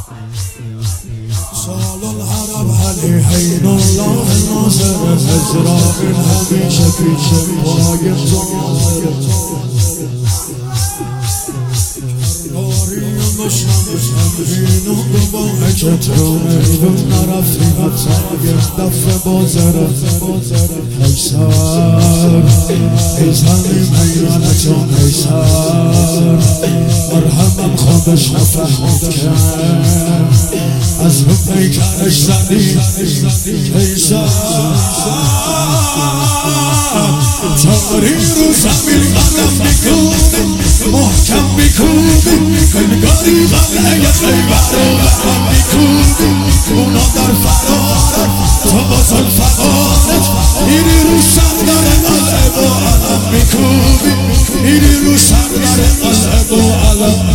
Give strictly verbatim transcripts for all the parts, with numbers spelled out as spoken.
سال العرب علی حین الله ناظر ازرائیل همیشه پیش پای تو اینو بباه که تو میدون نرفتی حتی یک دفعه بازره حیصر ای زنی میرانتون حیصر مرحمم خودش نفهمید که از رو پیکرش زدی حیصر تاری رو زمین قدم میکنی محکم میکنی انگاری قلعه خیبر رو برم میکنی اونا در فرارت تو با زلفقارت میری رو سردر قلعه و علم میکنی میری رو سردر قلعه و علم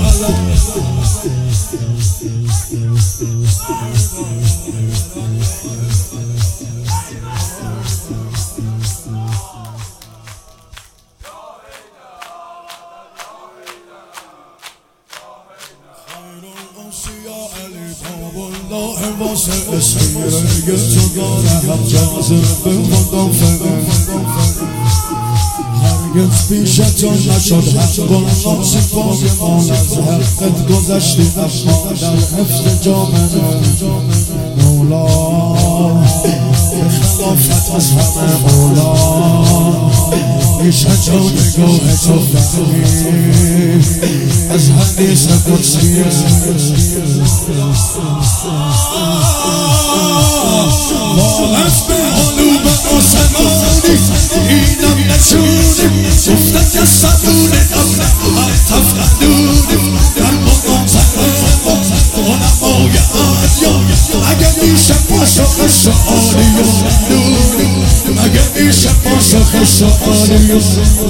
واسه اسمیره تو داره هم جذبه خدا فقه هرگز پیش تو نشد حق و ناصفای مال از حقت گذشتی اما در حفظ جامعه مولا خلافت از همه مولا ایشه جو نگاه تو فهمی از حدیث قدسیه باعث به علوم آسمانی اینم نشونی گفتن که صدونه الطف قدونی در مقام زنم علمای آدیان اگه میشه پاسخ سؤالی و نونی اگه میشه پاسخ سؤالی و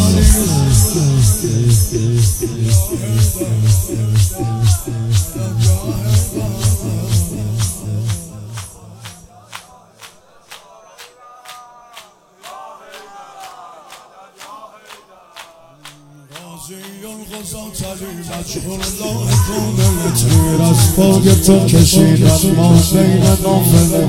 مجهول الله کامل تیر از پای تو کشیدن ما بین نافله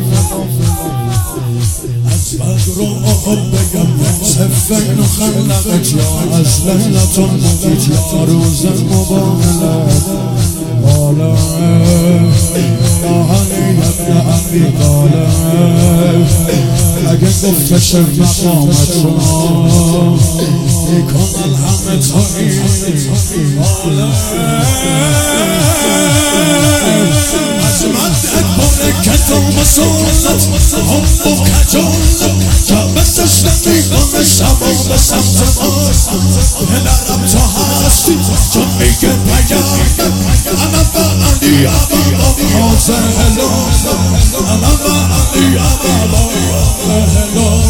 از بدر و احد بگم صفین و خلقت یا از لیلتون مبید یا روز مباهله باله یا علی ابن ابی طالب اگه گفتش مقامت رو میکنن همه تایی باله از مدت باره کتاب سولت هم و کجالت که بسش نمیکنه شما به سمت ما پدرم تو هستی چون میگه پیام انا با علی ابا حاضر هلون انا با علی ابا هلون